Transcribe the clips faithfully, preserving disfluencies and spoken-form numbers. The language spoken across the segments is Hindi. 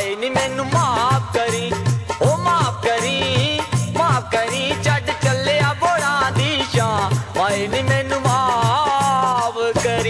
आए नी मैनू माफ करी, ओ माफ करी, माफ करी, छड्ड चलिया बोड़ा दी शां, आए नी मैनू माफ करी।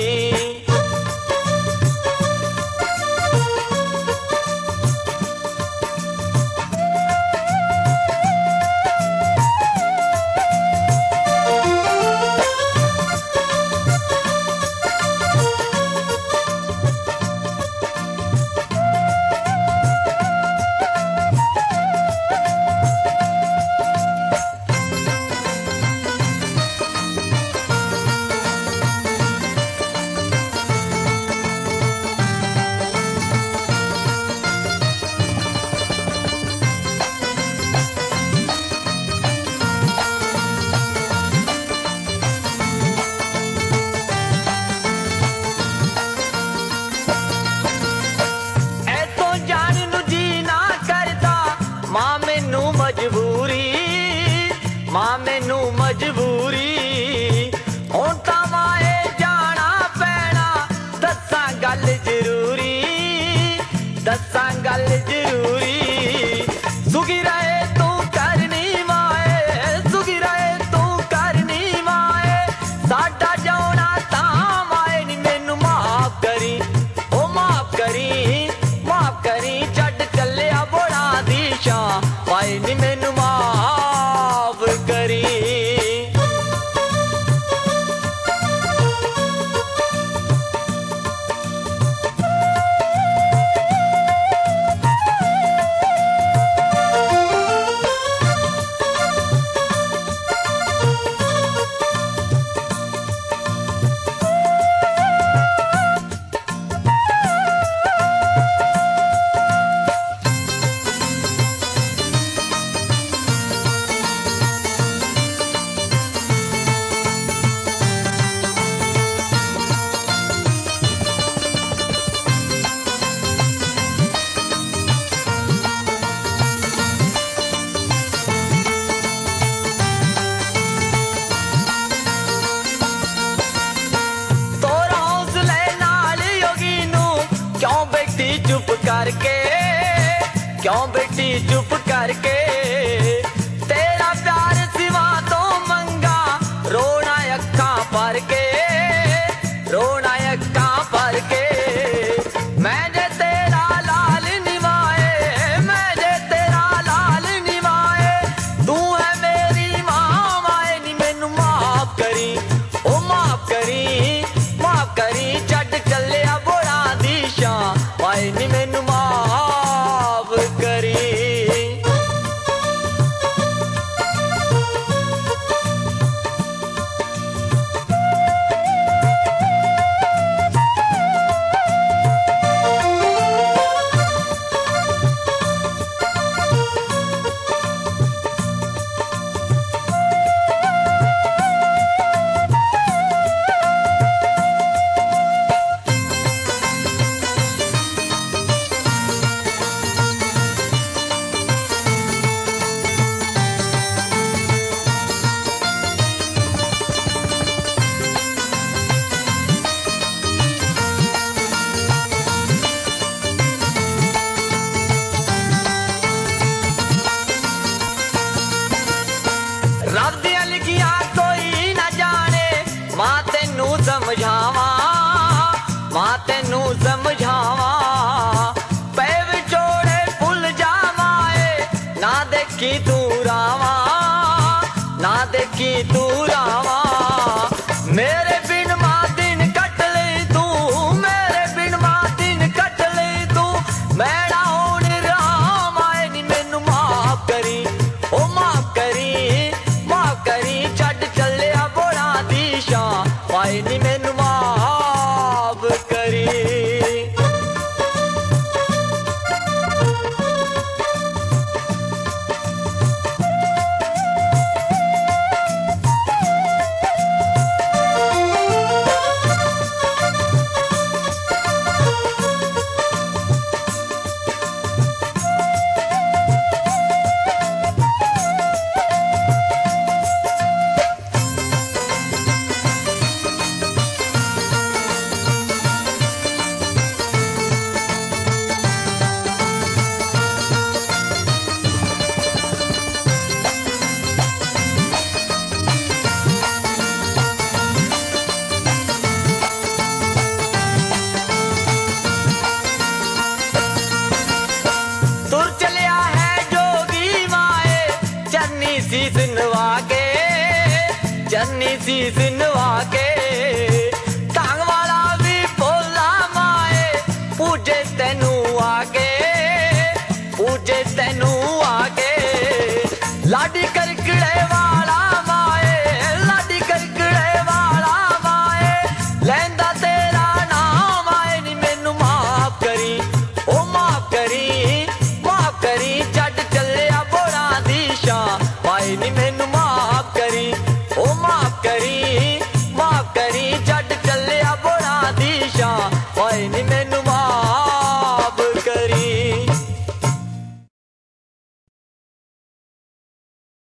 मजबूरी मां मैनू मजबूरी हुण तां माए जाना पैना, दस्सां गल जरूरी, दस्सां गल जरूरी। सुखी रहे तू करनी माए, सुखी रहे तू करनी माए, साडा जाना तां माए नी मैनू माफ करी, ओ माफ करी, माफ करी, छड्ड चलिया बोड़ा दी शां, आए नी मैनू माफ करी। चुप करके क्यों बेटी चुप करके, तेरा प्यार सिवा तो मंगा, रोना अक्खां भर के, रोना अक्खां भर के। मैं जे तेरा लाल निभाए, मैं जे तेरा लाल निभाए, तू है मेरी मां, माए नी मैनू माफ करी, ओ माफ करी, माफ करी, छड्ड चलिया बोड़ा दी शां, आए नी मैनू माफ करी। रब दियां लिखियां कोई ना जाने, मां तेनू समझावा, मां तेनू समझावा, पै विछोड़े भुल जावाए, ना देखी तू रावा, ना देखी तू रावा। मेरे बिन मां दिन कट ले तू, मेरे बिन मां दिन कट ले तू, मैड़ा होण राम, आए नी मैनू माफ करी, ओ माफ करी, करी, छड्ड चलिया बोड़ा दी शां, आए नी मैनू माफ करी। चरनी सीस नवा के